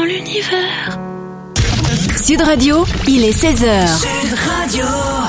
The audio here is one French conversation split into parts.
l'univers. Sud Radio, il est 16h. Sud Radio.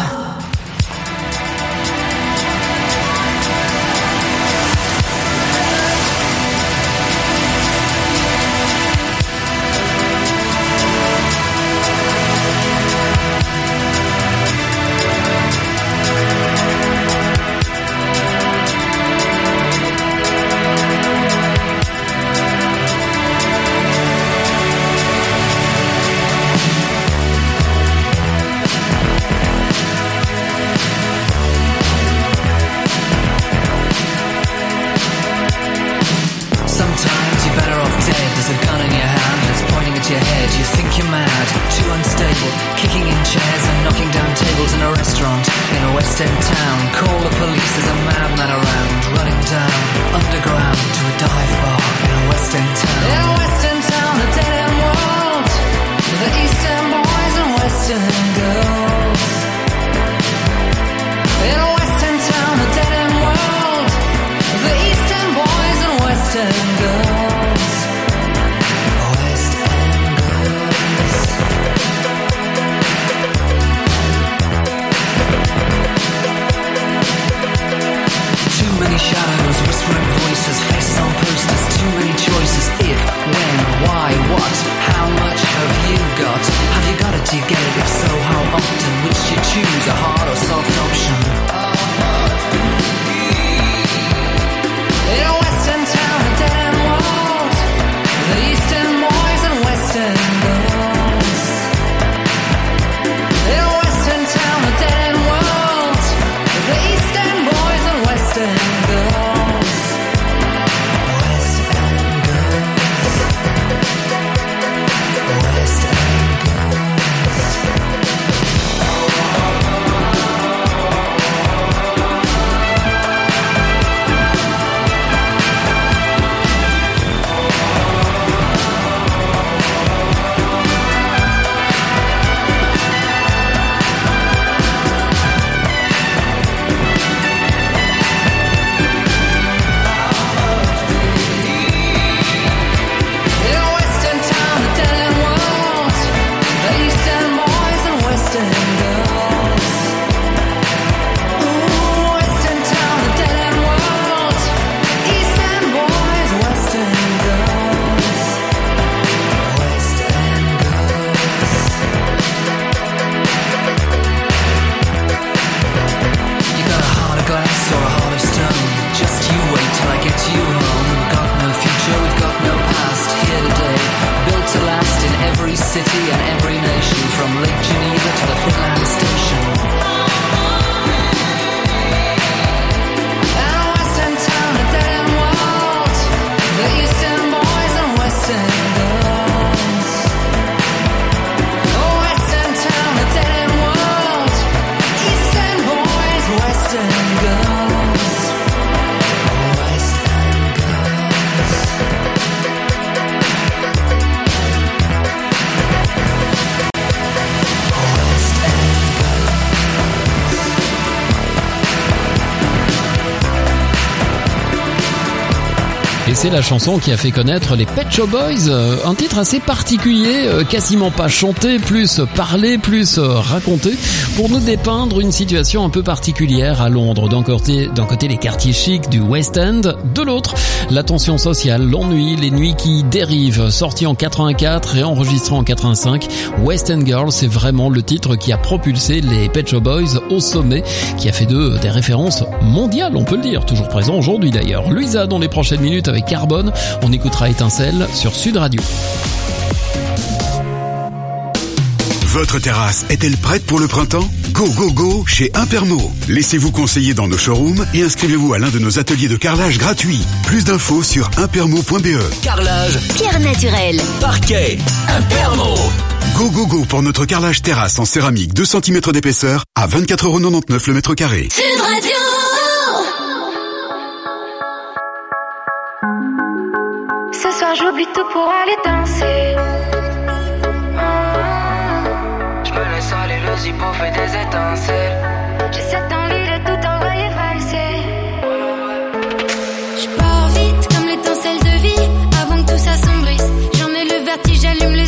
Et c'est la chanson qui a fait connaître les Pet Shop Boys, un titre assez particulier, quasiment pas chanté, plus parlé, plus raconté, pour nous dépeindre une situation un peu particulière à Londres. D'un côté les quartiers chics du West End, de l'autre la tension sociale, l'ennui, les nuits qui dérivent. Sorti en 84 et enregistré en 85, West End Girl, c'est vraiment le titre qui a propulsé les Pet Shop Boys au sommet, qui a fait d'eux des références mondiales, on peut le dire, toujours présent aujourd'hui d'ailleurs. Louisa dans les prochaines minutes avec Carbone, on écoutera Étincelle sur Sud Radio. Votre terrasse est-elle prête pour le printemps ? Go, go, go chez Impermo. Laissez-vous conseiller dans nos showrooms et inscrivez-vous à l'un de nos ateliers de carrelage gratuits. Plus d'infos sur impermo.be. Carrelage, pierre naturelle, parquet, Impermo. Go, go, go pour notre carrelage terrasse en céramique 2 cm d'épaisseur à 24,99€ le mètre carré. Sud Radio. Ce soir j'oublie tout pour aller danser. Je me laisse aller, le zippo fait des étincelles. J'ai cette envie de tout envoyer valser. Je pars vite comme l'étincelle de vie, avant que tout s'assombrisse. J'en ai le vertige, j'allume le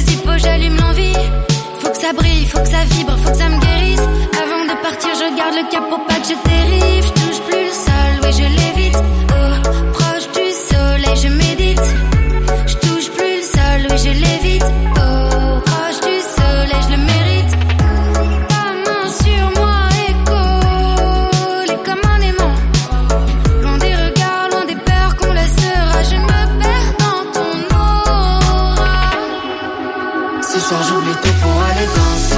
le cap pour pas que je dérive. Je touche plus le sol, oui je l'évite. Oh, proche du soleil, je médite. Je touche plus le sol, oui je l'évite. Oh, proche du soleil, je le mérite. Ta main sur moi et collée comme un aimant. Loin des regards, loin des peurs qu'on laissera. Je me perds dans ton aura. Ce soir j'oublie tout pour aller danser.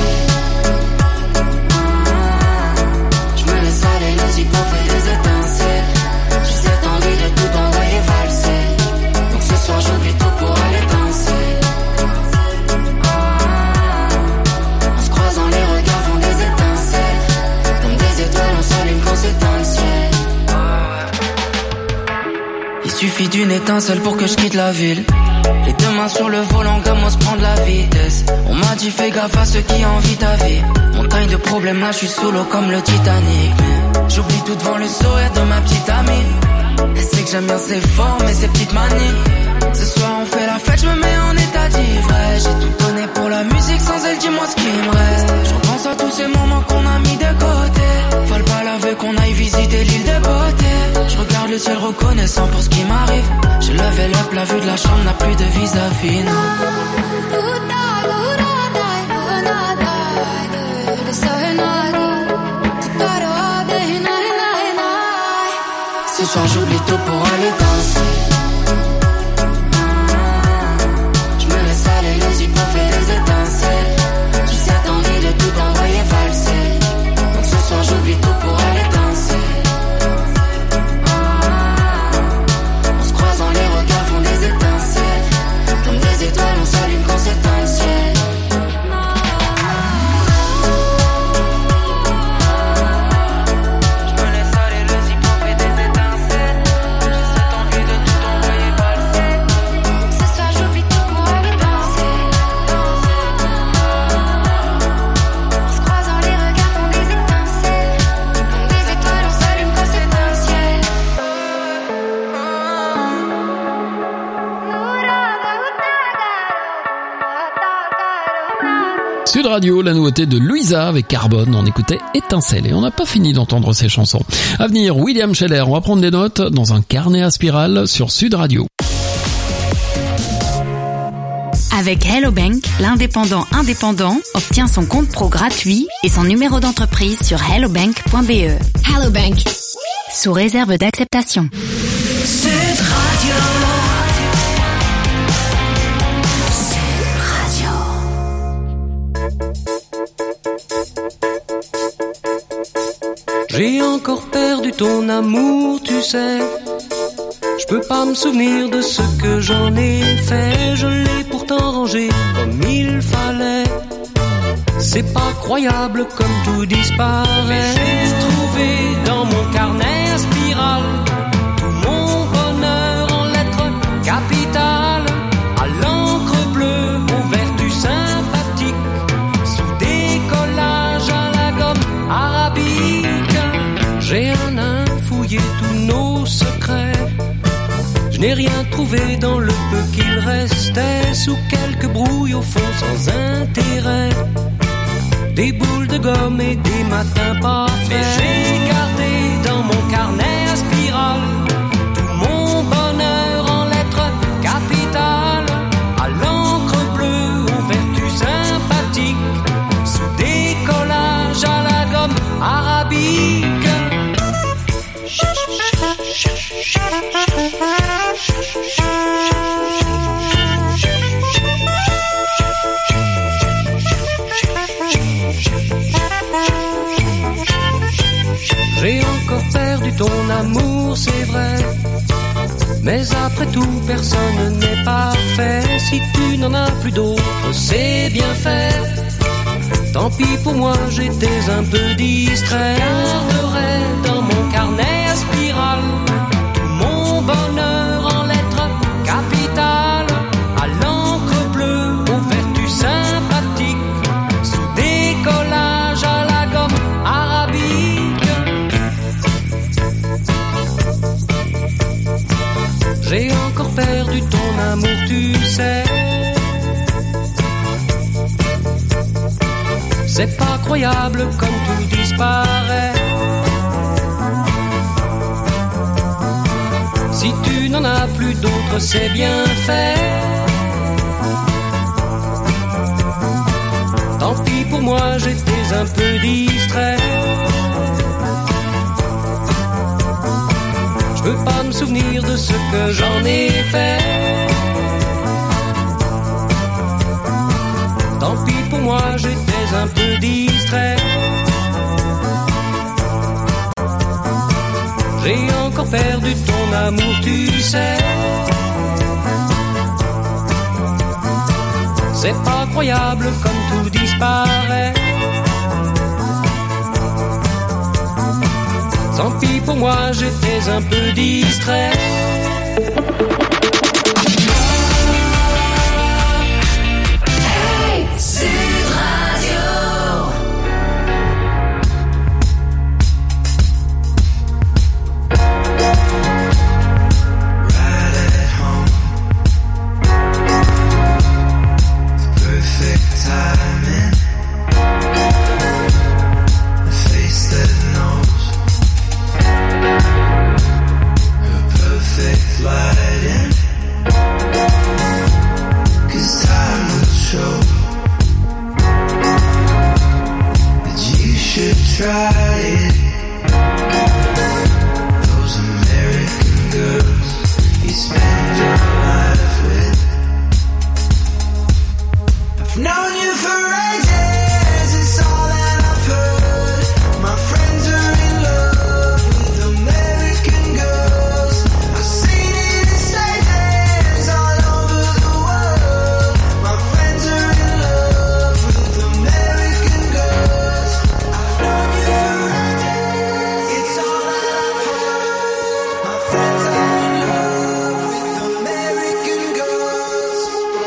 Les hippos fait des étincelles. J'ai cette envie de tout envoyer valser. Donc ce soir j'oublie tout pour aller danser. En se croisant les regards font des étincelles. Comme des étoiles on s'allume quand c'est dans le ciel. Il suffit d'une étincelle pour que je quitte la ville. Les deux mains sur le volant comme on se prend de la vitesse. On m'a dit fais gaffe à ceux qui envient ta vie. Montagne de problèmes là je suis sous l'eau comme le Titanic. J'oublie tout devant le sourire de ma petite amie. Elle sait que j'aime bien ses formes et ses petites manies. Ce soir on fait la fête, je me mets en état d'ivresse. J'ai tout donné pour la musique, sans elle dis-moi ce qu'il me reste. Je repense à tous ces moments qu'on a mis de côté. Fallait pas laver qu'on aille visiter l'île de beauté. Je regarde le ciel reconnaissant pour ce qui m'arrive. J'ai levé up, la vue de la chambre n'a plus de vis-à-vis, non. Ce soir j'oublie tout pour aller danser. Je me laisse aller, les hippos fait des étincelles. J'ai cette envie de tout envoyer valser. Donc ce soir j'oublie tout pour aller danser. En se croisant les regards font des étincelles. Comme des étoiles on s'allume quand c'est dans le ciel. Sud Radio, la nouveauté de Louisa avec Carbone, on écoutait Étincelle et on n'a pas fini d'entendre ces chansons. À venir, William Scheller, on va prendre des notes dans un carnet à spirale sur Sud Radio. Avec Hello Bank, l'indépendant indépendant obtient son compte pro gratuit et son numéro d'entreprise sur hellobank.be. Hello Bank, sous réserve d'acceptation. Sud Radio. J'ai encore perdu ton amour, tu sais. Je peux pas me souvenir de ce que j'en ai fait. Je l'ai pourtant rangé comme il fallait. C'est pas croyable comme tout disparaît. Mais j'ai trouvé dans mon carnet à spirale tout mon bonheur en lettres capitales, à l'encre bleue, aux vertus sympathiques, sous des collages à la gomme arabique. J'ai un nain fouillé tous nos secrets. Je n'ai rien trouvé dans le peu qu'il restait, sous quelques brouilles au fond sans intérêt. Des boules de gomme et des matins pas faits. Mais j'ai gardé dans mon carnet à spirale tout mon bonheur en lettres capitales, à l'encre bleue, aux vertus sympathiques, sous des collages à la gomme arabique. J'ai encore perdu ton amour, c'est vrai. Mais après tout, personne n'est parfait. Si tu n'en as plus d'autres, c'est bien fait. Tant pis pour moi, j'étais un peu distrait. Garderai dans mon carnet à spirale tout mon bonheur en lettres capitales, à l'encre bleue, aux vertus sympathiques, sous des collages à la gomme arabique. J'ai encore perdu ton amour, tu sais. C'est pas croyable comme tout disparaît. en a plus d'autres, c'est bien fait. Tant pis pour moi, j'étais un peu distrait. Je peux pas me souvenir de ce que j'en ai fait. Tant pis pour moi, j'étais un peu distrait. J'ai encore perdu ton amour, tu sais. C'est pas croyable comme tout disparaît. Tant pis pour moi, j'étais un peu distrait. Hey, Sud Radio. Try it. Those American girls you spend your life with. I've known you for ages, it's all that I've heard. My friends are in love with American girls. I've seen it in stages all over the world. My friends are in love with American girls. I've known you for ages, it's all that I've heard. My friends are in love with American girls.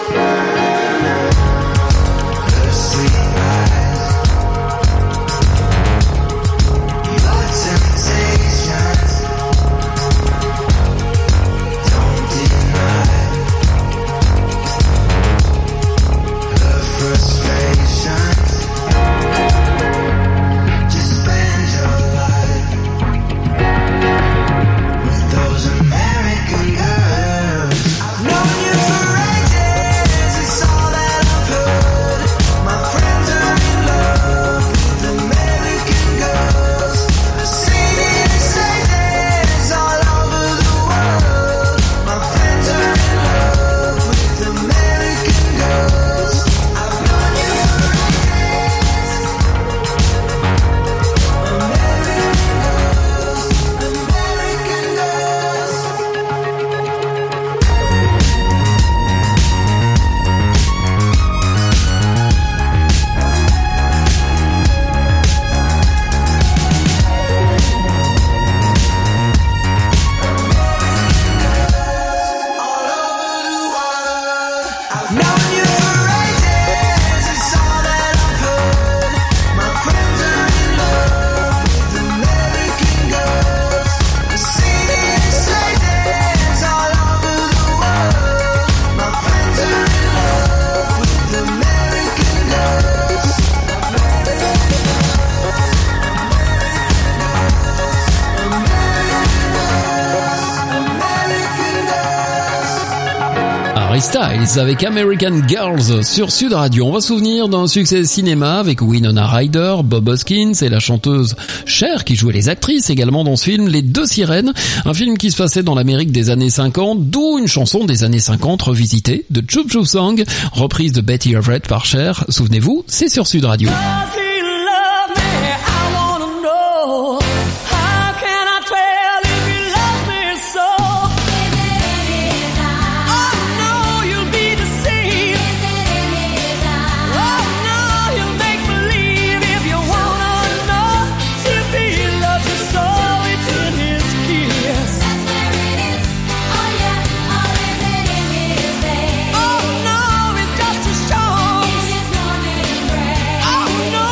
Her sweet eyes, your temptations, don't deny her frustrations. Just spend your life with those American girls. I've known you for ages, it's all that I've heard. My friends are in love with American girls. I've seen it in stages all over the world. My friends are in love with American girls. I've known you for ages. American girls, American girls. All over the world. I've known you for ages, it's all that I've heard. My friends are in love with American girls. I've seen it in stages all over the world. My friends are in love with American girls. American girls. Harry Styles avec American Girls sur Sud Radio. On va se souvenir d'un succès cinéma avec Winona Ryder, Bob Hoskins et la chanteuse Cher qui jouait les actrices également dans ce film Les Deux Sirènes, un film qui se passait dans l'Amérique des années 50, d'où une chanson des années 50 revisitée de Chup Chup Song, reprise de Betty Everett par Cher. Souvenez-vous, c'est sur Sud Radio. Oh no,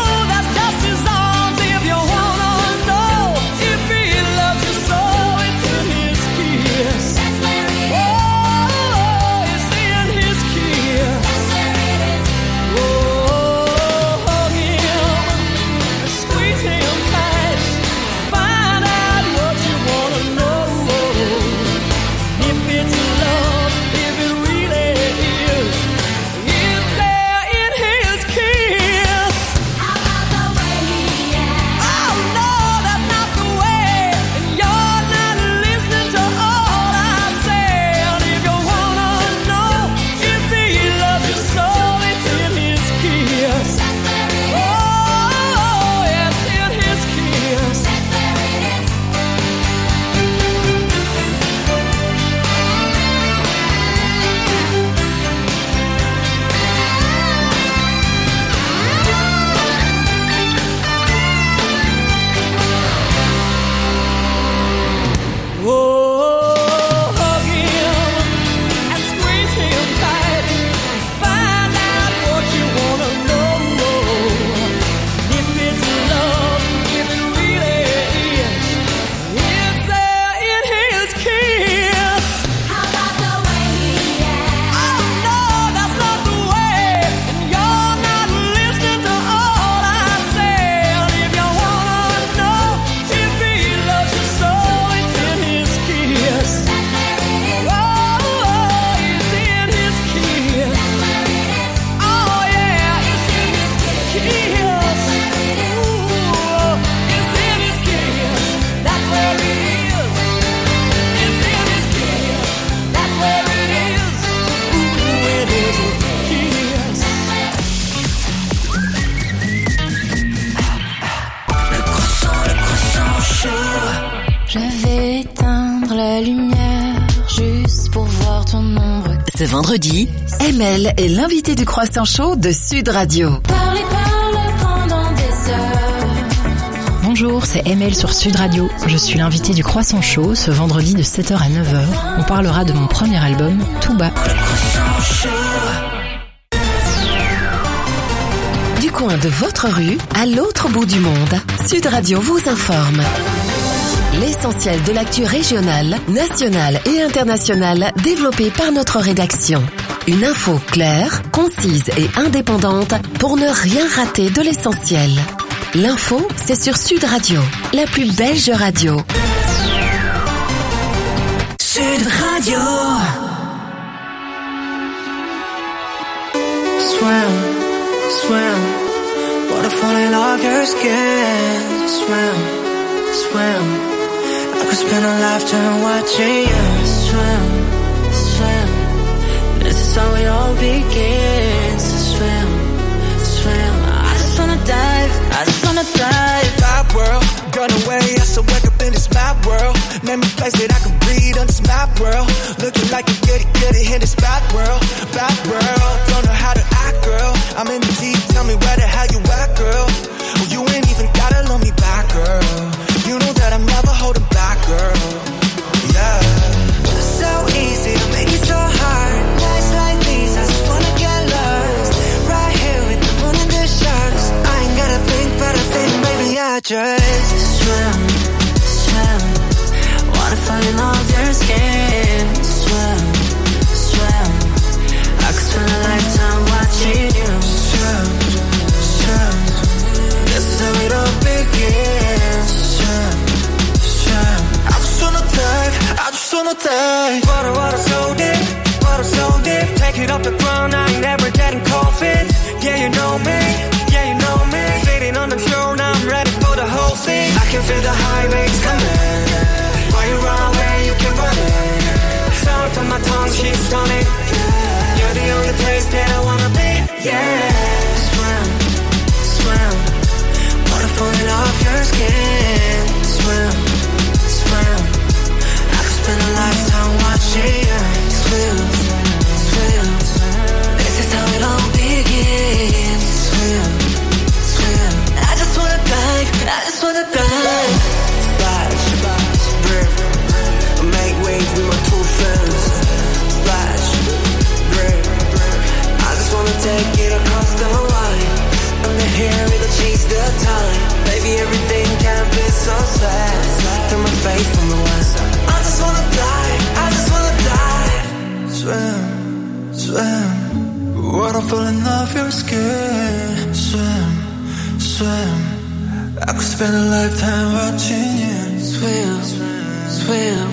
sont nombreux. Ce vendredi, ML est l'invité du Croissant Chaud de Sud Radio. Parlez pendant des heures. Bonjour, c'est ML sur Sud Radio. Je suis l'invité du Croissant Chaud ce vendredi de 7h à 9h. On parlera de mon premier album, Tout bas. Du coin de votre rue à l'autre bout du monde, Sud Radio vous informe. L'essentiel de l'actu régionale, nationale et internationale développée par notre rédaction. Une info claire, concise et indépendante pour ne rien rater de l'essentiel. L'info, c'est sur Sud Radio, la plus belge radio. Sud Radio. Swim, swim, waterfall off your skin. Swim, swim. I could spend a lifetime watching you swim, swim. This is how it all begins. Swim, swim. I just wanna dive, I just wanna dive. Bad world, gone away, I still wake up in this mad world. Name a place that I can breathe on this mad world. Looking like you get it in this bad world. Bad world, don't know how to act, girl. I'm in the deep, tell me where the hell you at, girl. Well, you ain't even gotta love me back, girl. You know that I'm never holding back, girl. Yeah. So easy to make it so hard. Nights like these, I just wanna get lost. Right here with the moon and the stars. I ain't gotta think, but I think maybe I just Swim, swim. Waterfall off your skin. Swim, swim. I could spend a lifetime watching you swim, swim. This is how it all begins. Swim, swim. I just wanna dive. Water so deep, take it off the ground, I ain't never getting cold feet. Yeah, you know me, sitting on the throne, I'm ready for the whole thing. I can feel the high waves coming. While you run away, you can run it. Sound on my tongue, she's stunning. You're the only place that I wanna be, yeah. Swim, swim. Water falling off your skin. Swim, swim. I could spend a lifetime watching you swim, swim. This is how it all begins. Swim, swim. I just wanna dive, I just wanna dive. Splash, drip, make waves with my two friends. Splash, drip, I just wanna take it across the line. Under here, it'll chase the time. Baby, everything can be so sad. Turn my face from the west. I just wanna dive, I just wanna dive. Swim, swim, water falling off your skin. Swim, swim. I could spend a lifetime watching you Swim, swim.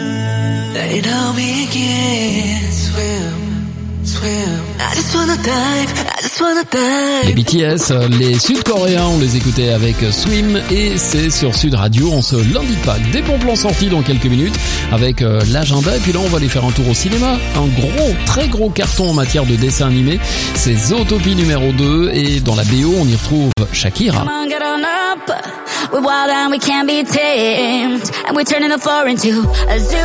It all begins. Swim, swim. I just wanna dive, I just wanna dive. Les BTS, les Sud-Coréens, on les écoutait avec Swim et c'est sur Sud Radio. On se lundi de Pâques. Des bons plans sortis dans quelques minutes avec l'agenda. Et puis là, on va aller faire un tour au cinéma. Un gros, très gros carton en matière de dessin animé. C'est Zootopie numéro 2 et dans la BO, on y retrouve Shakira. Come on, get on up. We're wild and we can't be tamed. And we're turning the floor into a zoo.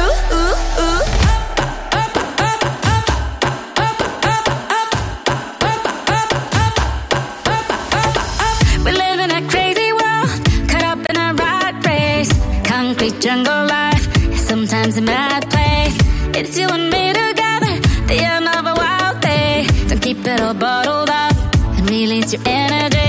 We live in a crazy world, caught up in a rat race. Concrete jungle life, sometimes a mad place. It's you and me together, the end of a wild day. Don't keep it all bottled up and release your energy.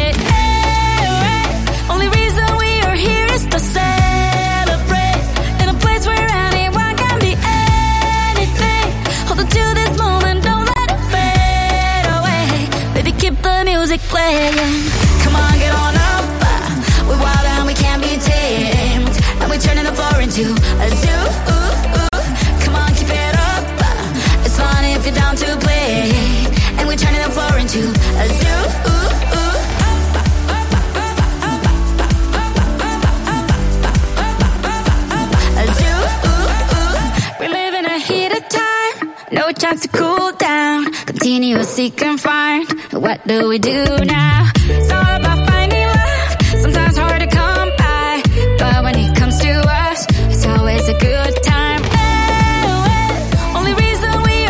Only reason we are here is to celebrate in a place where anyone can be anything. Hold on to this moment, don't let it fade away. Baby, keep the music playing. Come on, get on up. We're wild and we can't be tamed. And we're turning the floor into a zoo. Come on, keep it up. It's fun if you're down to play. And we're turning the floor into a zoo. No chance to cool down, continuously confined. What do we do now? It's all about finding love, sometimes hard to come by. But when it comes to us, it's always a good time. Only reason we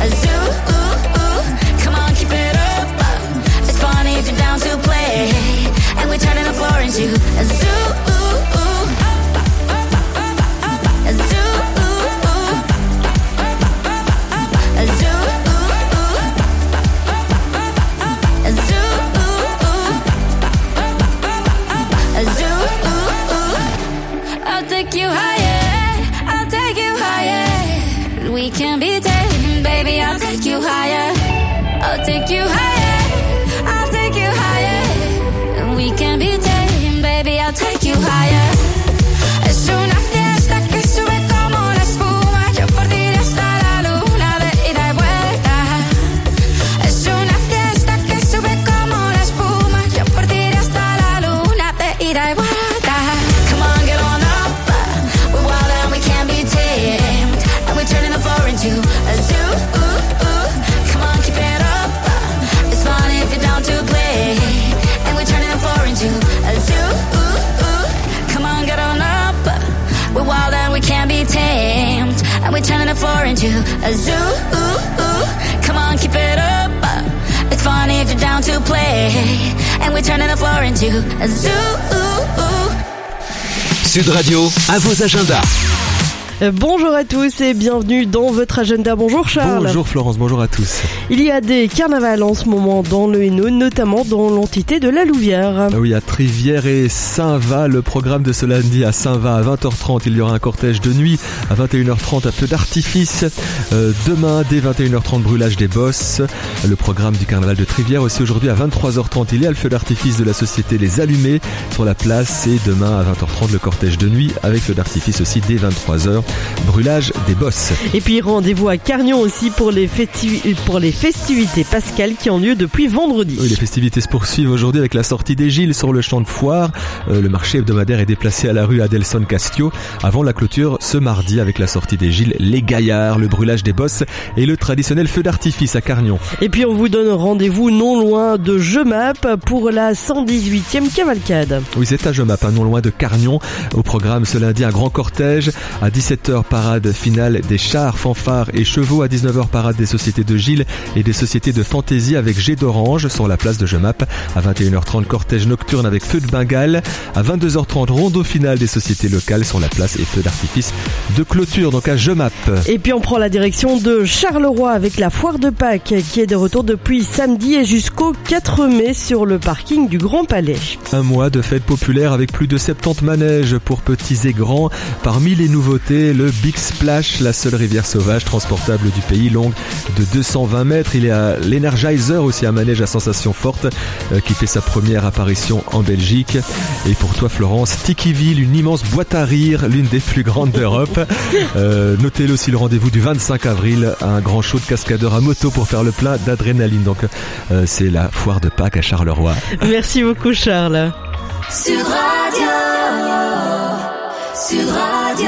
a zoo. Come on, keep it up. It's funny if you're down to play, and we're turning the floor into a zoo. A zoo. A zoo. A zoo. A zoo. I'll take you higher. I'll take you higher. We can be taken, baby. I'll take you higher. I'll take you higher. I'll take you higher. We can be taken, baby. I'll take you higher. Es una fiesta que sube como la espuma. Yo por ti hasta la luna de ida y vuelta. Es una fiesta que sube como la espuma. Yo por ti hasta la luna de ida y vuelta. Come on, get on up. We're wild and we can't be tamed, and we're turning the floor into a zoo. Come on, keep it up. It's fun if you're down to play, and we're turning the floor into a zoo. Come on, get on up. We're wild and we can't be tamed, and we're turning the floor into a zoo. Come on, keep it up. It's fun if you're down to play, and we're turning the floor into a zoo. Sud Radio, à vos agendas. Bonjour à tous et bienvenue dans votre agenda. Bonjour Charles. Bonjour Florence, bonjour à tous. Il y a des carnavals en ce moment dans le Hainaut, notamment dans l'entité de la Louvière. Oui, à Trivière et Saint-Va, le programme de ce lundi à Saint-Va à 20h30, il y aura un cortège de nuit à 21h30 à feu d'artifice. Demain, dès 21h30, brûlage des bosses. Le programme du carnaval de Trivière aussi aujourd'hui à 23h30, il y a le feu d'artifice de la société Les Allumés sur la place, et demain à 20h30, le cortège de nuit avec feu d'artifice aussi dès 23h. Brûlage des bosses. Et puis rendez-vous à Carnion aussi pour les festivités pascales qui ont lieu depuis vendredi. Oui, les festivités se poursuivent aujourd'hui avec la sortie des Gilles sur le champ de foire. Le marché hebdomadaire est déplacé à la rue Adelson Castio avant la clôture ce mardi avec la sortie des Gilles, les Gaillards, le brûlage des bosses et le traditionnel feu d'artifice à Carnion. Et puis on vous donne rendez-vous non loin de Jemap pour la 118e cavalcade. Oui, c'est à Jemap, non loin de Carnion. Au programme ce lundi, un grand cortège à 17h, parade finale des chars, fanfares et chevaux. À 19h, parade des sociétés de Gilles et des sociétés de fantaisie avec jet d'orange sur la place de Jemap. À 21h30, cortège nocturne avec feu de Bengale. À 22h30, rondeau final des sociétés locales sur la place et feu d'artifice de clôture, donc à Jemap. Et puis on prend la direction de Charleroi avec la foire de Pâques qui est de retour depuis samedi et jusqu'au 4 mai sur le parking du Grand Palais. Un mois de fête populaire avec plus de 70 manèges pour petits et grands. Parmi les nouveautés, le Big Splash, la seule rivière sauvage transportable du pays, longue de 220 mètres. Il y a l'Energizer aussi, un manège à sensation forte qui fait sa première apparition en Belgique. Et pour toi Florence, Tikiville, une immense boîte à rire, l'une des plus grandes d'Europe. Notez-le aussi, le rendez-vous du 25 avril, un grand show de cascadeurs à moto pour faire le plein d'adrénaline. Donc c'est la foire de Pâques à Charleroi. Merci beaucoup Charles. Sud Radio. Sud Radio.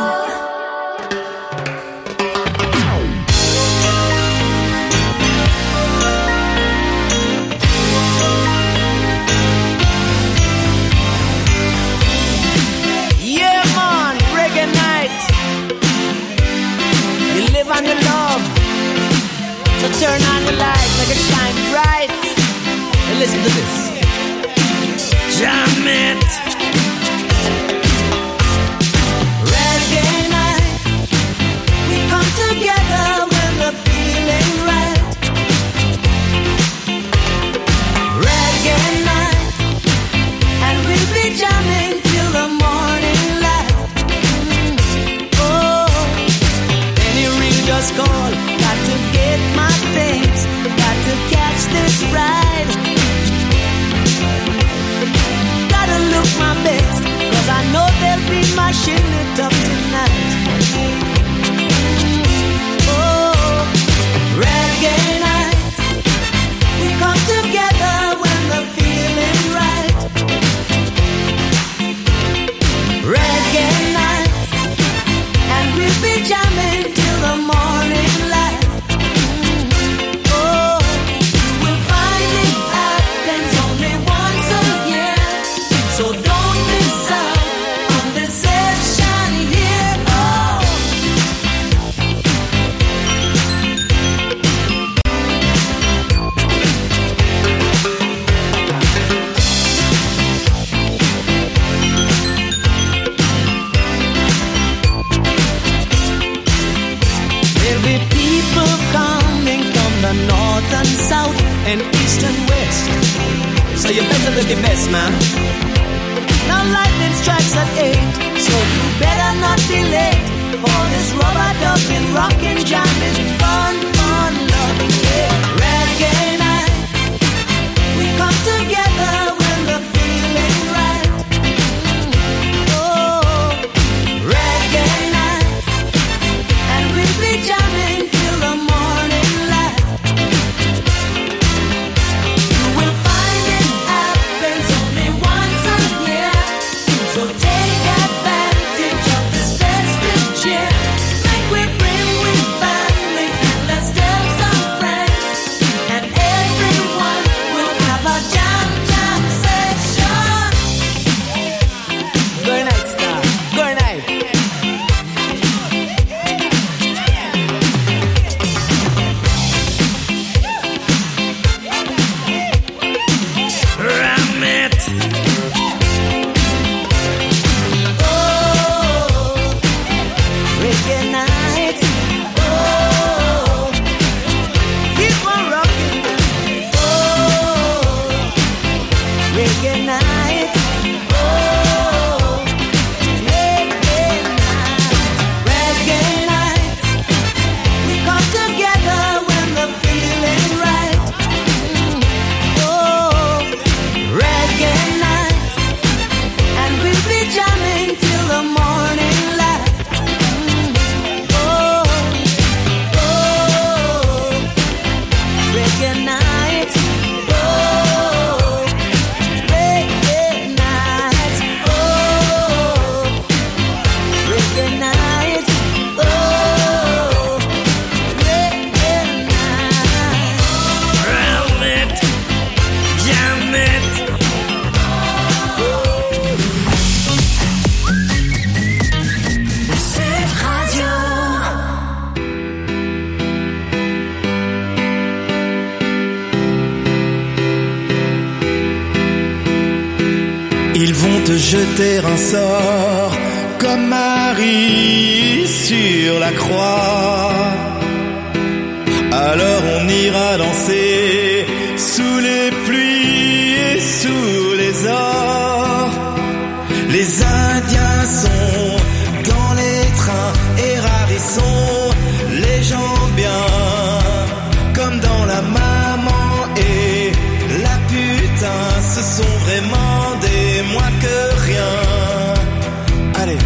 On the love, so turn on the light, make it shine bright, and listen to this. Jam it. Reggae night, we come together when the feeling's right. Reggae night, and we'll be jamming till the morning light. Just call, got to get my things, got to catch this ride, gotta look my and south and east and west. So you better look your best, man. Now lightning strikes at 8, so you better not be late for this rubber ducking, rocking, jamming, fun, loving, yeah. Reggae night, we come together when the feeling right. Oh, reggae night, and we'll be jamming till the morning light. You will find it happens only once a year, so take advantage of this festive cheer. Make we bring with family and let's tell some friends, and everyone will have a jam session. Good night, star. Good night. Ram it. Oh, reggae night. Oh, keep on rocking. Oh, reggae night. Oh, reggae night. Reggae night. We come together when the feeling right. Oh, reggae night, and we'll be jamming till the morning light. Oh, reggae night. Oh, reggae night. Oh, reggae night. Oh, reggae night. Round it, jam it. Sud Radio. Ils vont te jeter un sort comme Marie sur la croix. Alors on ira danser sous les pluies et sous les ors. Les Indiens sont dans les trains et rares ils sont les gens bien, comme dans la maman et la putain. Ce sont vraiment des moins que rien. Allez.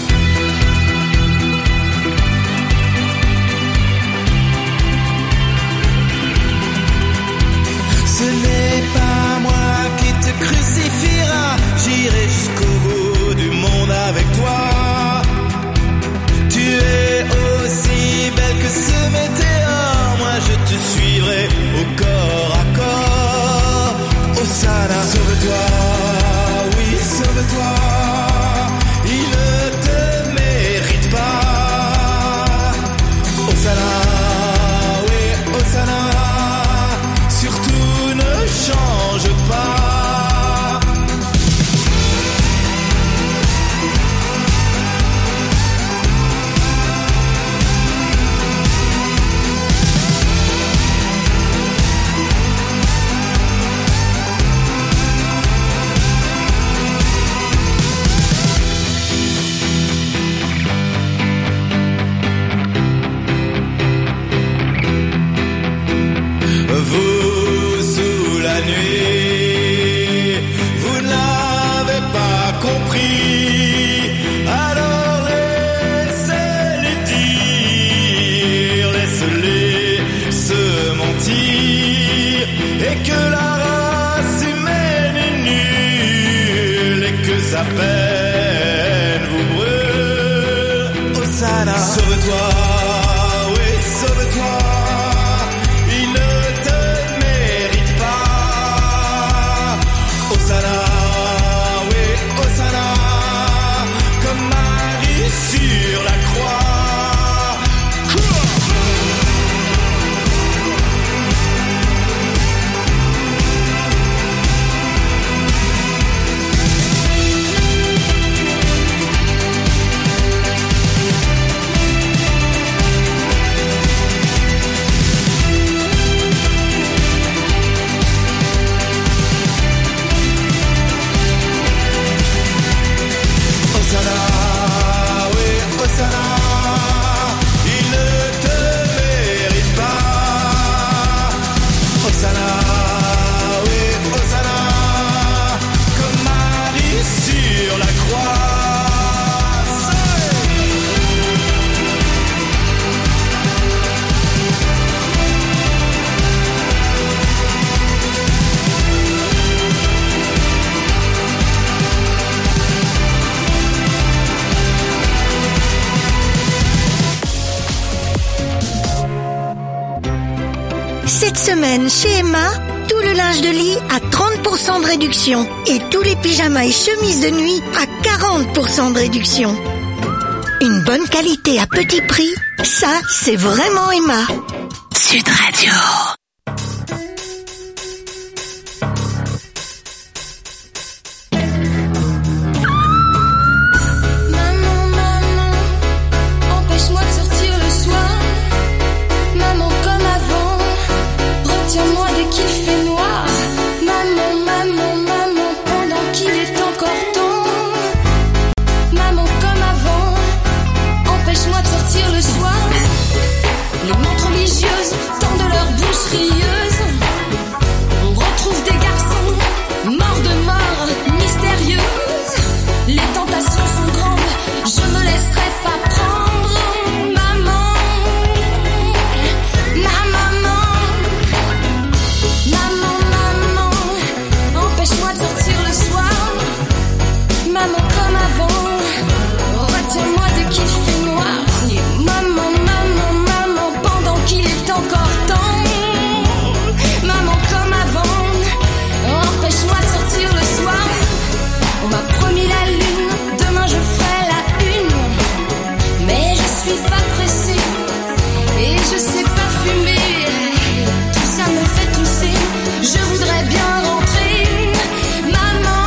Ce n'est pas moi qui te crucifiera, j'irai jusqu'au bout du monde avec toi. Tu es aussi belle que ce météore, moi je te suivrai au corps à corps. Hosanna, sauve-toi, oui sauve-toi, il ne te mérite pas. Hosanna, oui Hosanna, surtout ne change pas. Vous sous la nuit, vous n'avez pas compris. Alors laissez-les dire, laissez-les se mentir, et que la race humaine est nulle et que sa peine vous brûle. Hosanna, sauve-toi, oui sauve-toi. Il ne te mérite pas. Hosanna, oui, Hosanna, comme Marie sur la croix. Cette semaine, chez Emma, tout le linge de lit à 30% de réduction. Et tous les pyjamas et chemises de nuit à 40% de réduction. Une bonne qualité à petit prix, ça, c'est vraiment Emma. Sud Radio. Empêche-moi de sortir le soir. Maman, comme avant, retiens-moi dès qu'il fait noir. Maman, maman, maman, pendant qu'il est encore temps. Maman, comme avant, empêche-moi de sortir le soir. Les montres religieuses tendent leur bouche rieuse. On retrouve des garçons morts de mort mystérieuse. Les tentations sont grandes, je me laisserai pas prendre. Maman, ma maman, maman, maman, empêche-moi de sortir le soir. Maman, comme avant, retiens-moi dès qu'il fait noir. Maman, maman, maman, pendant qu'il est encore temps. Maman, comme avant, empêche-moi de sortir le soir. On m'a promis la lune, demain je ferai la une. Mais je suis pas pressée et je sais pas fumer. Tout ça me fait tousser, je voudrais bien rentrer. Maman,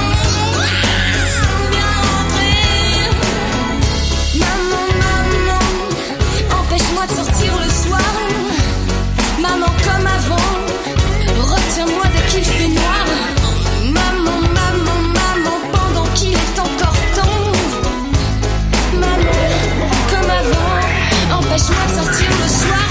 bien rentrer. Maman, maman, empêche-moi de sortir le soir. Maman, comme avant, retiens-moi dès qu'il fait noir. Maman, maman, maman, pendant qu'il est encore temps. Maman, comme avant, empêche-moi de sortir le soir.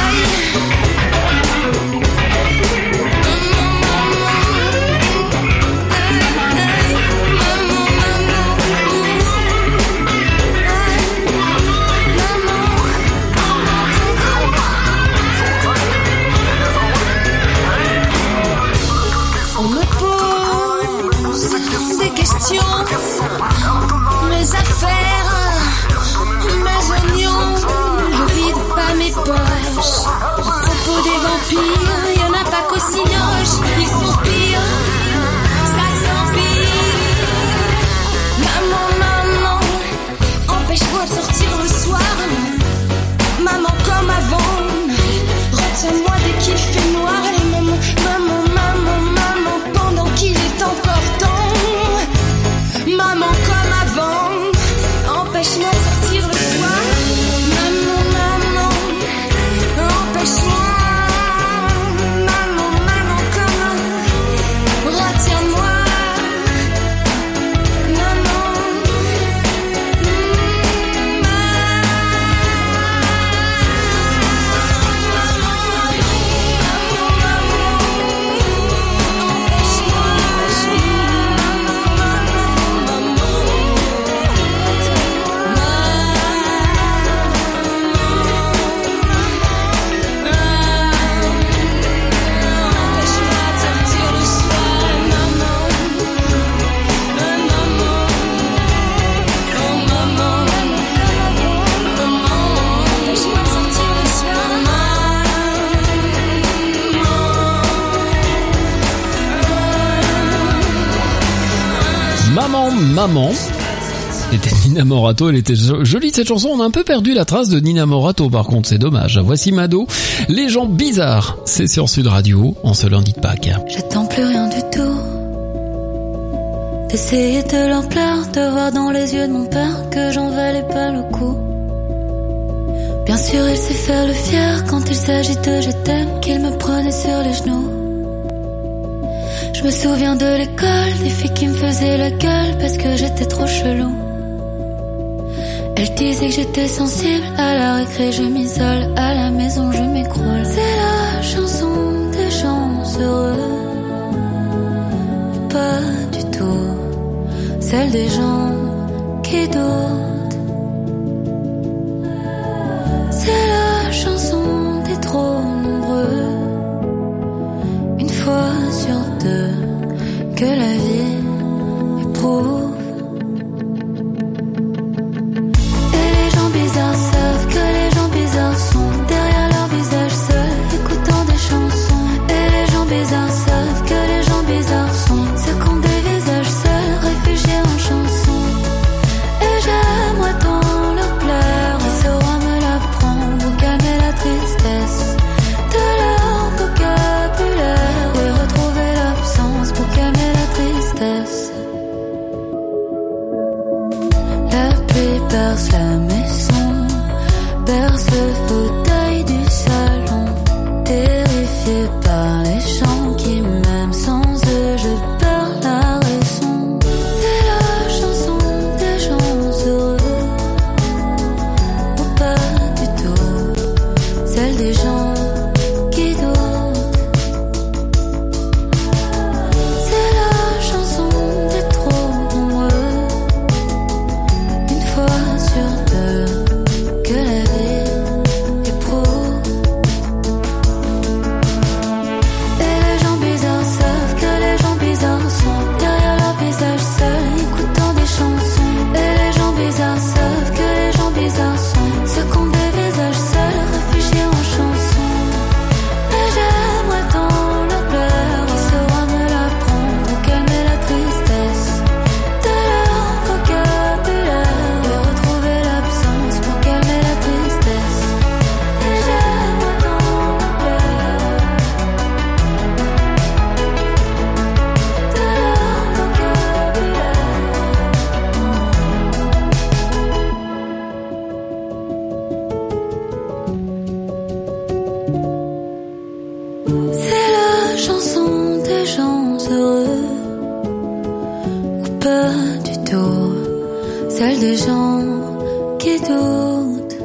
On me pose des questions, mes affaires, mes oignons, je vide pas mes poches. À propos des vampires, y'en a pas qu'au cinoche, ils sont pires, ça s'empire. Maman, maman, empêche-moi de sortir le soir. Maman, comme avant, retiens-moi dès qu'il fait noir. Allez, maman, maman, maman, maman, pendant qu'il est encore temps. Maman, comme avant, empêche-moi de sortir le soir. Maman, maman, empêche-moi. Maman, maman, comme avant, retiens-moi. Maman, Maman, maman. C'était Nina Morato, elle était jolie cette chanson. On a un peu perdu la trace de Nina Morato par contre, c'est dommage. Voici Mado, Les gens bizarres. C'est sur Sud Radio, en ce lundi de Pâques. J'attends plus rien du tout. D'essayer de l'ampleur, de voir dans les yeux de mon père que j'en valais pas le coup. Bien sûr, il sait faire le fier quand il s'agit de je t'aime, qu'il me prenait sur les genoux. Je me souviens de l'école, des filles qui me faisaient la gueule parce que j'étais trop chelou. Elle disait que j'étais sensible, à la récré je m'isole, à la maison je m'écroule. C'est la chanson des gens heureux, pas du tout celle des gens qui doutent. C'est la chanson des trop nombreux, une fois sur deux, que la vie éprouve. Et les gens bizarres savent que les gens bizarres sont derrière leur visage seul, écoutant des C'est la chanson des gens heureux, ou pas du tout, celle des gens qui doutent.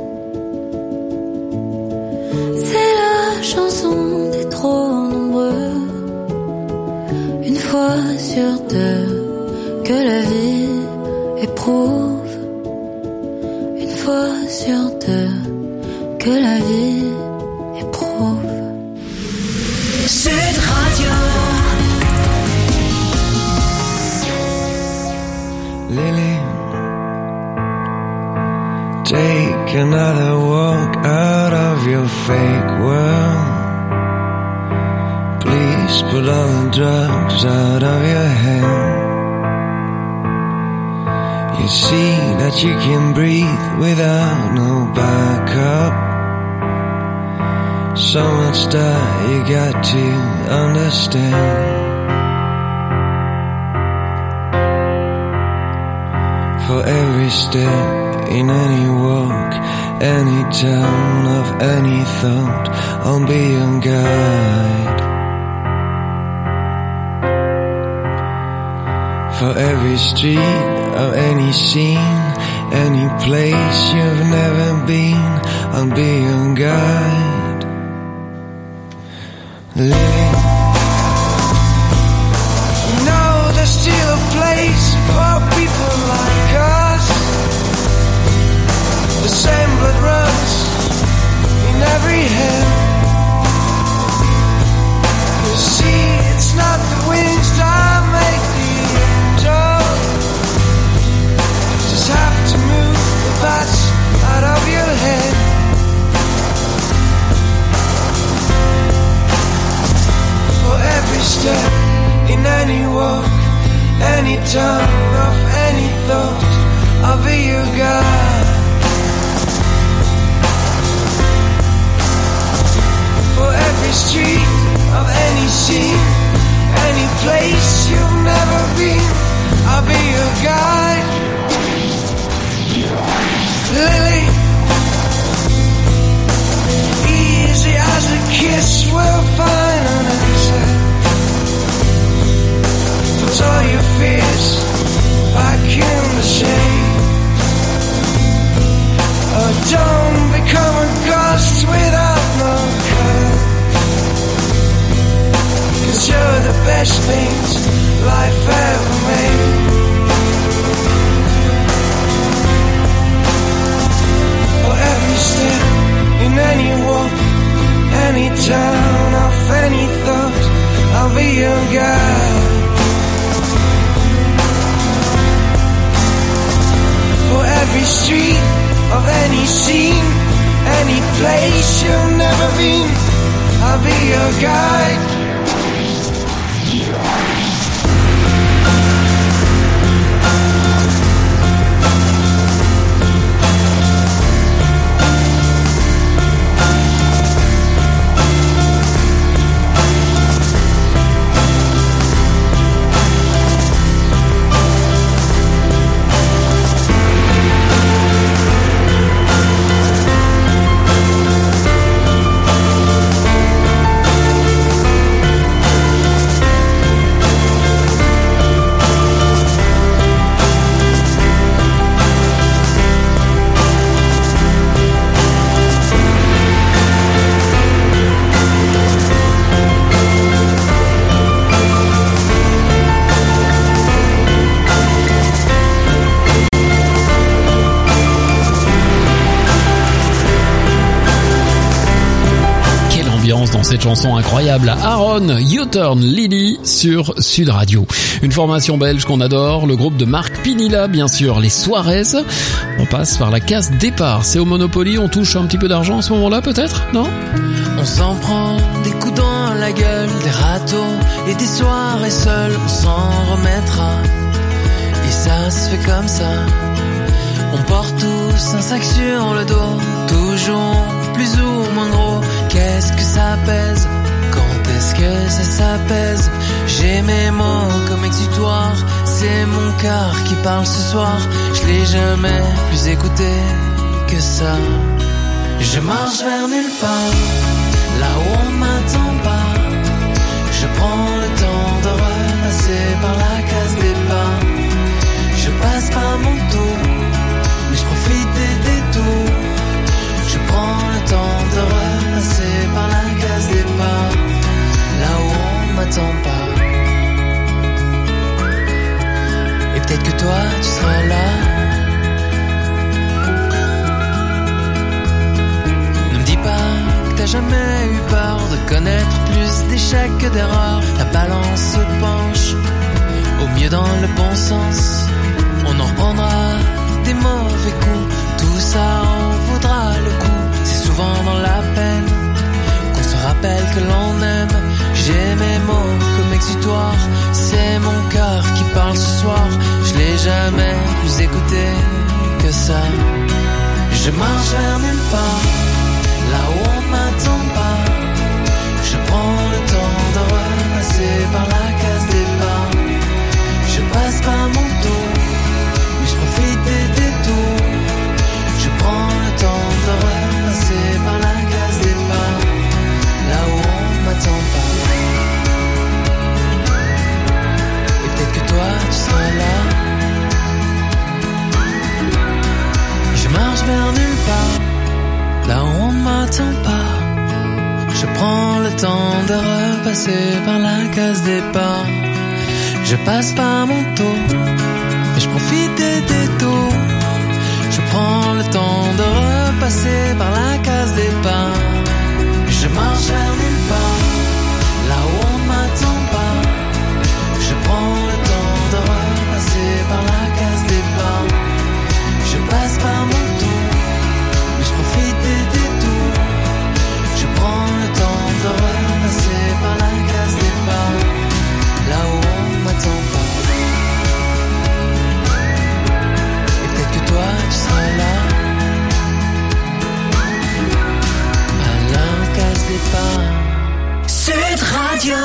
C'est la chanson des trop nombreux, une fois sur deux, que la vie éprouve, une fois sur deux, que la vie éprouve. Sud Radio. Lily, take another walk out of your fake world. Please put all the drugs out of your head. You see that you can breathe without no backup. So much that you got to understand. For every step in any walk, any town of any thought, I'll be your guide. For every street of any scene, any place you've never been, I'll be your guide. Lily, no, there's still a place for people like us. The same blood runs in every head. You see, it's not the wings that make the angel. Just have to move the bats out of your head. For every step in any walk, any turn of any thought, I'll be your guide. For every street of any scene, any place you've never been, I'll be your guide. Lily, easy as a kiss will find an answer. Put all your fears back in the shade. Oh, don't become a ghost without no color. 'Cause you're the best paint life ever made. For every step in any walk, any town of any thought, I'll be your guide. For every street of any scene, any place you've never been, I'll be your guide. Dans cette chanson incroyable, Aaron, U-Turn, Lily sur Sud Radio. Une formation belge qu'on adore, le groupe de Marc Pinilla, bien sûr, les Suarez. On passe par la case départ. C'est au Monopoly, on touche un petit peu d'argent à ce moment-là, peut-être, non? On s'en prend des coups dans la gueule, des râteaux et des soirées seules, on s'en remettra. Et ça se fait comme ça. On porte tous un sac sur le dos, toujours plus ou moins gros. Qu'est-ce que ça pèse? Quand est-ce que ça s'apaise? J'ai mes mots comme exutoire, c'est mon cœur qui parle ce soir. Je l'ai jamais plus écouté que ça. Je marche vers nulle part, là où on m'attend pas. toi tu seras là. Ne me dis pas que t'as jamais eu peur de connaître plus d'échecs que d'erreurs. La balance se penche au mieux dans le bon sens. On en reprendra des mauvais coups, tout ça en vaudra le coup. C'est souvent dans la peine qu'on se rappelle que l'on aime. J'ai mes mots comme exutoire, c'est mon cœur qui parle ce soir. Je l'ai jamais plus écouté que ça. Je marche vers nulle part, là où on m'attend pas. Je prends le temps de repasser par la case départ. Je passe par mon tour, mais je profite des détours. Je prends le temps de repasser par la case départ, là où on m'attend pas. Et peut-être que toi tu seras là. Je marche vers nulle part, là où on m'attend pas. Je prends le temps de repasser par la case départ. Je passe par mon tour, mais je profite des détours. Je prends le temps de repasser par la case départ. Je marche vers nulle part, là où on m'attend pas. Je prends le temps de repasser par la case départ. Je passe par mon tour, mais je profite des détours. Je prends le temps de repasser par la case départ, là où on m'attend pas. Et peut-être que toi tu seras là, à la case départ. Sud Radio.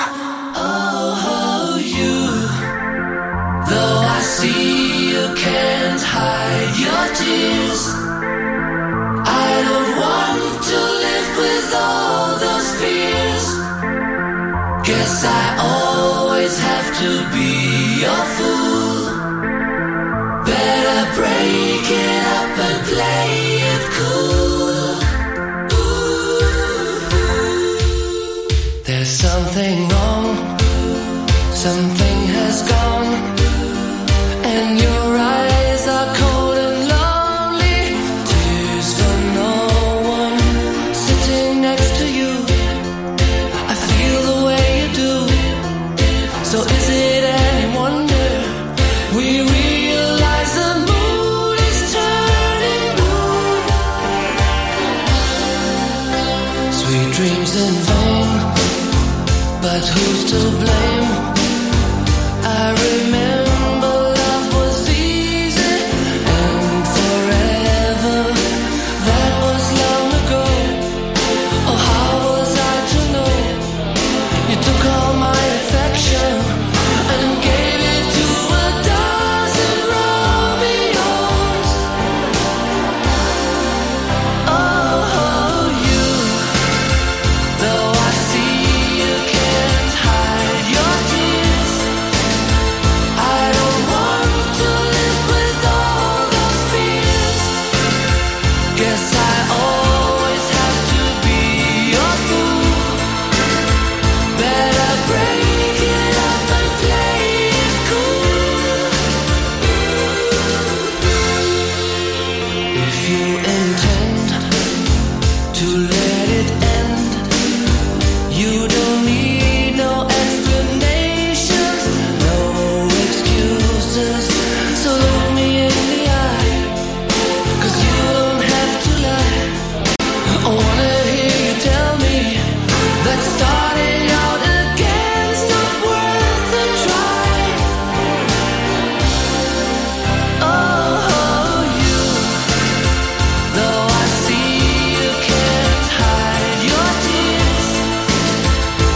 Oh, you. Though I see you can't hide your tears, I don't want to live with all those fears. Guess I always have to be your fool. Better break it up and play it cool. There's something wrong, something has gone, and your eyes are cold and lonely. Tears for no one sitting next to you. I feel the way you do. So is it any wonder we realize the mood is turning blue? Sweet dreams in vain, but who's to blame? I remember love was easy and forever. That was long ago. Oh, how was I to know? You took all my affection and gave it to a dozen Romeos. Oh, you. Though I see you can't hide your tears, I don't want to live with all those fears. Guess I always have to be your fool. Better break it up and play it cool. If you intend to let it end, you don't need no explanations, no excuses. So look me in the eye, 'cause you don't have to lie. I wanna hear you tell me that starting out again's not worth a try. Oh, you. Though I see you can't hide your tears,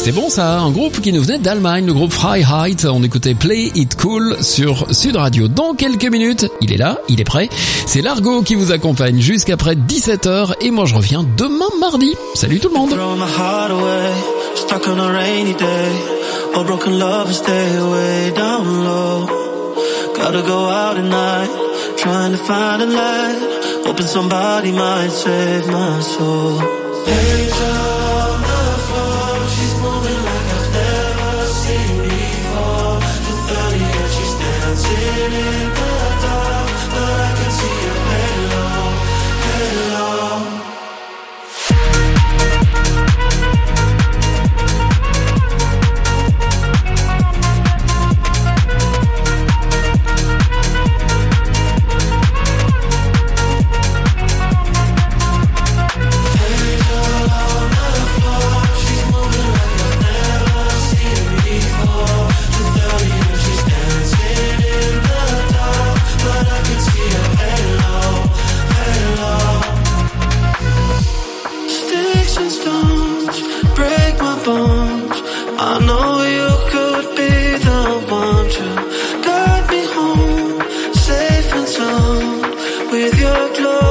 C'était bon ça, un groupe qui nous venait d'Allemagne, le groupe Freiheit. On écoutait Play It Cool sur Sud Radio. Dans quelques minutes, il est là, il est prêt. C'est Largo qui vous accompagne jusqu'après 17h et moi je reviens demain mardi. Salut tout le monde. Throw my heart away, stuck on a rainy day. All broken love, stay away down low. Gotta go out at night, trying to find a light. Hoping somebody might save my soul. Angel on the floor, she's moving like I've never seen before. 2:30 and she's dancing in the dark, but I can see her halo, halo. I know you could be the one to guide me home, safe and sound, with your glow.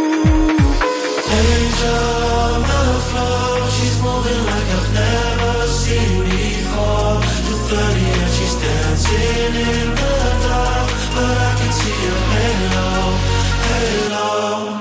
Angel on the floor, she's moving like I've never seen before. 2:30 and she's dancing in the dark, but I can see her halo, halo.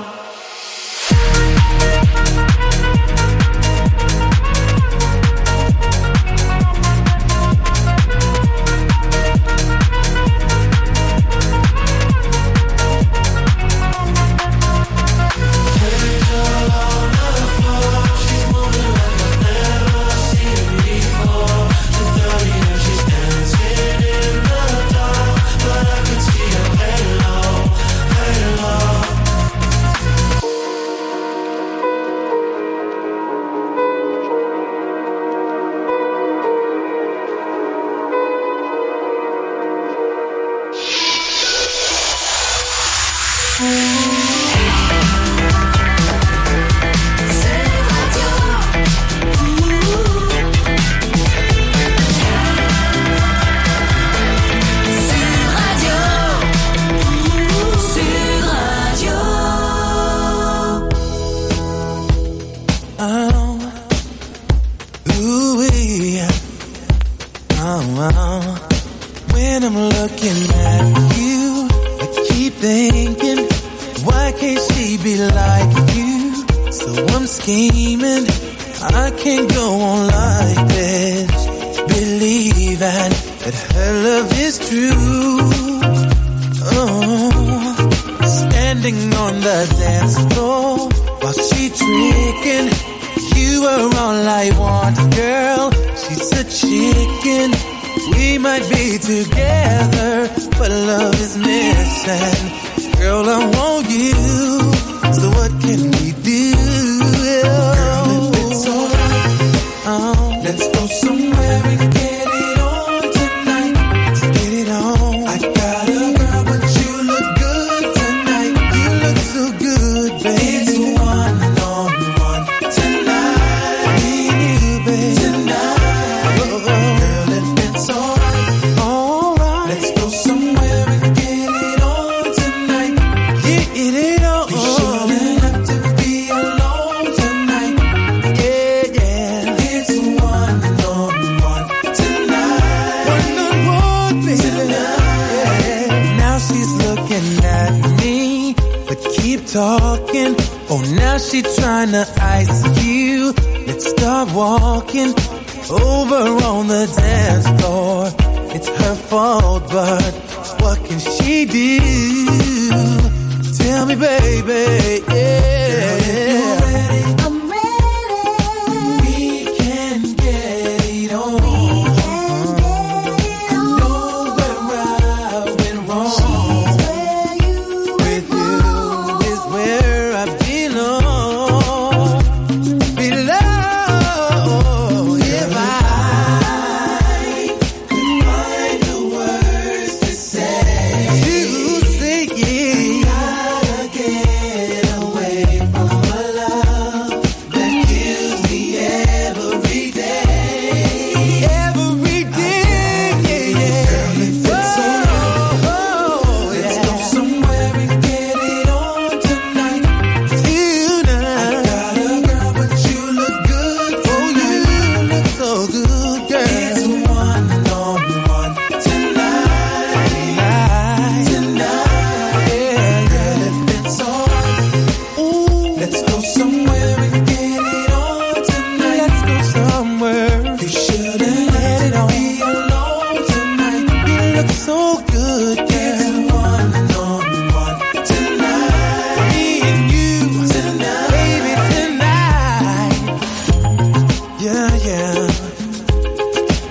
When I'm looking at you, I keep thinking, why can't she be like you? So I'm scheming, I can't go on like this, believing that her love is true. Oh, standing on the dance floor while she tricking, you are all I want, girl. She's a chicken. We might be together, but love is missing. Girl, I want you, so what can we do? Girl, if it's alright, let's go somewhere and get it on tonight. Let's get it on. I got a girl, but you look good tonight. You look so good, baby. It's one-on-one tonight. Me and you, baby. Tonight. Talking, oh now she tryna ice you. Let's start walking over on the dance floor. It's her fault, but what can she do? Tell me, baby, yeah. Girl, I'm ready. We can get it on. I know where I've been wrong. Get away.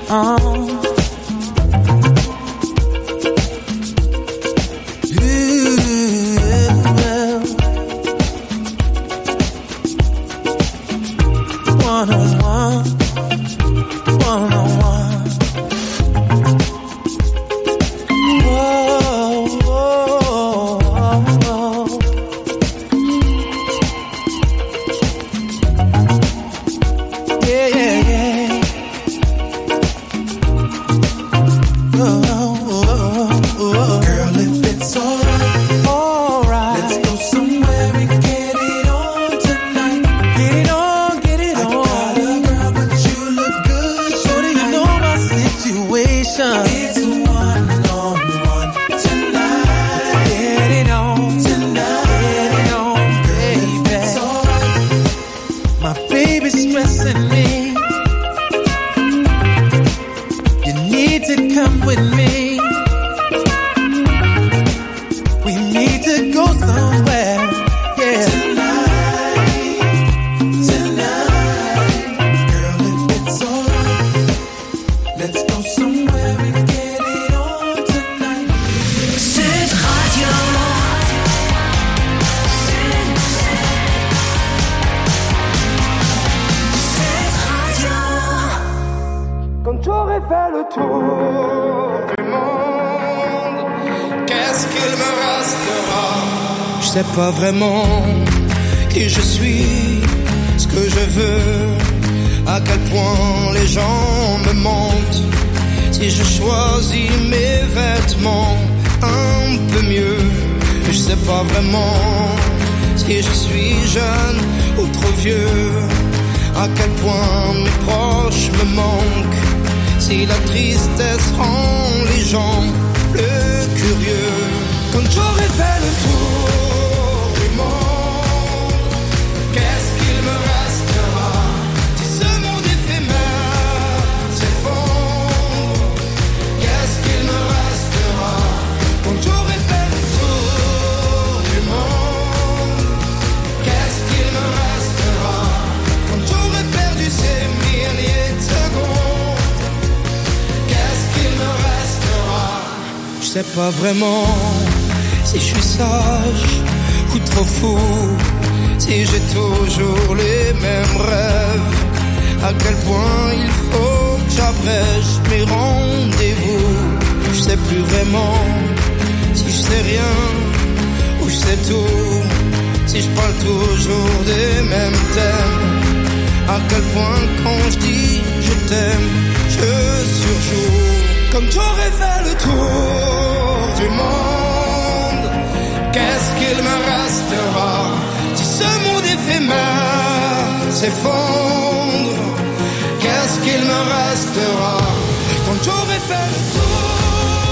Pas vraiment qui je suis, ce que je veux, à quel point les gens me mentent. Si je choisis mes vêtements un peu mieux, je sais pas vraiment si je suis jeune ou trop vieux, à quel point mes proches me manquent. Si la tristesse rend les gens plus curieux, quand j'aurai fait le tour, qu'est-ce qu'il me restera si ce monde éphémère s'effondre? Qu'est-ce qu'il me restera quand j'aurai fait le tour du monde? Qu'est-ce qu'il me restera quand j'aurai perdu ces milliers de secondes? Qu'est-ce qu'il me restera? Je sais pas vraiment si je suis sage ou trop fou, si j'ai toujours les mêmes rêves, à quel point il faut que j'abrège mes rendez-vous. Je sais plus vraiment si je sais rien ou je sais tout, si je parle toujours des mêmes thèmes, à quel point quand je dis je t'aime, je surjoue. Comme j'aurais fait le tour du monde, qu'est-ce qu'il me restera si ce monde éphémère s'effondre? Qu'est-ce qu'il me restera quand j'aurai fait le tour